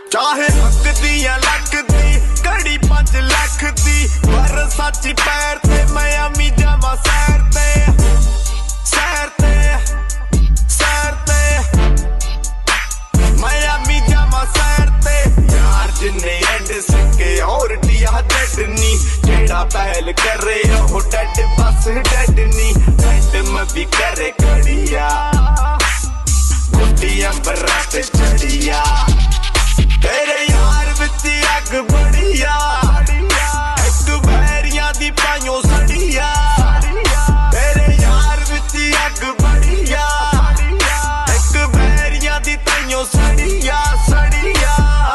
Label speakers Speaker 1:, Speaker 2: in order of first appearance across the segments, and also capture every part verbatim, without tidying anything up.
Speaker 1: चाहे हक दी या लख दी घड़ी पांच लख दी पर सच्ची पैर ते मैं अमी जावा सैर ते सैर ते सैर ते मैं अमी जावा सैर ते यार जिन्ने एंड सके और दिया डडनी जेड़ा पहल करे ओ डड बस डडनी डड में भी करे कड़िया गुड्डी अंबरा ते चढ़िया तेरे यार विच अग बड़िया एक बैरिया दी पाइयों सड़िया तेरे यार विच अग बड़िया एक बैरिया दी पाइयों सड़िया सड़िया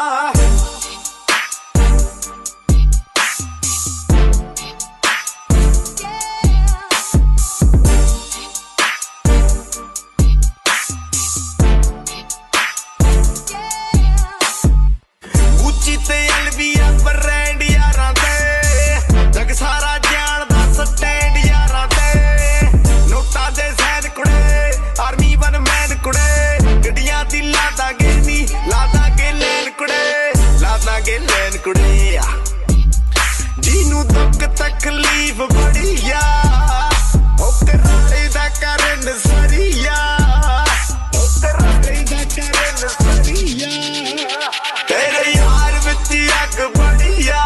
Speaker 1: जीनू दुख तकलीफ बड़िया ओ करारे दा करन सरिया ओ करारे दा करन सरिया तेरे यार विच अग बड़िया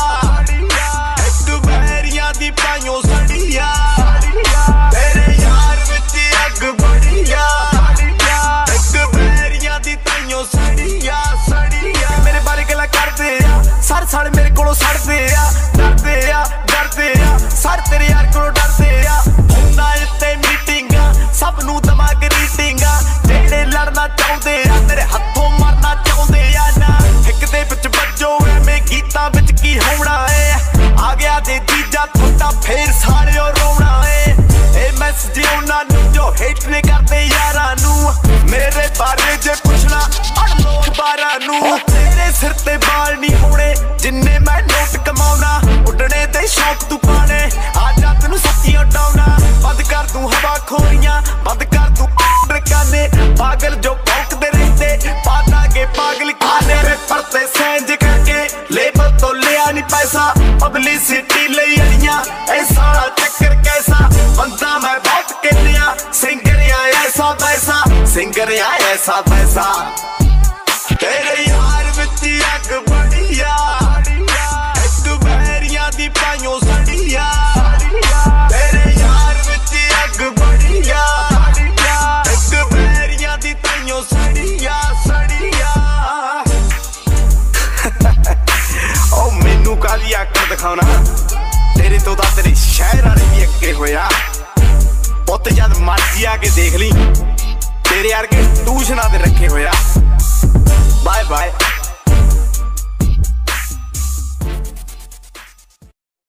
Speaker 1: एक बैरिया दी पाइयों सड़िया तेरे यार विच अग बड़िया एक बैरिया दी पाइयों सड़िया सड़िया मेरे बारे गल्लां करदे आ सर साल मेरे कोलों सड़दे आ डरदे आ डरदे आ सर तेरे यार कोलों डरदे आ हुंदा इत्ते मीटिंगां सब नूं दमा ग्रीटिंगां जेड़े लड़ना चाहुंदे आ तेरे हत्थों मरना चाहुंदे आ ना इक दे विच बज्जो एवें गीतां विच की होना है आ गया जे जीजा थोड़ा फेर सालिओ रोना है ए मैसेज उन्हां नूं जो हेट ने करदे यारां नूं मेरे बारे जे पुछना पढ़ लो अखबारां नूं तेरे सिर ते बाल नहीं होने जिन्ने मैं नोट कमाउना उड़ने ते शौक तू पाने आजा तेनू सच्ची उड़ाउना बंद कर दूं हवा खोरियां बंद कर दूं काने पागल जो भौंकदे रहंदे पा दांगे पागल खाने पेपर ते सैंज करके लेबल तो लिया नहीं पैसा पब्लिसिटी लई अड़ियां ए सारा चक्कर कैसा बंदा मैं बहुत कहलिया सिंगर आया ऐसा पैसा सिंगर आया ऐसा पैसा तेरे यार विच अग बड़िया एक बैरिया दी पाइयों सड़िया तेरे यार विच अग बड़िया एक बैरिया दी पाइयों सड़िया सड़िया ओ मैनू काली आकड़ दिखाना तेरे तो दा तेरे शहर वाले भी अगे होया पुत जद मर्जी आके देख ली तेरे यार के ट्यूशना ते रखे होया बाय बाय।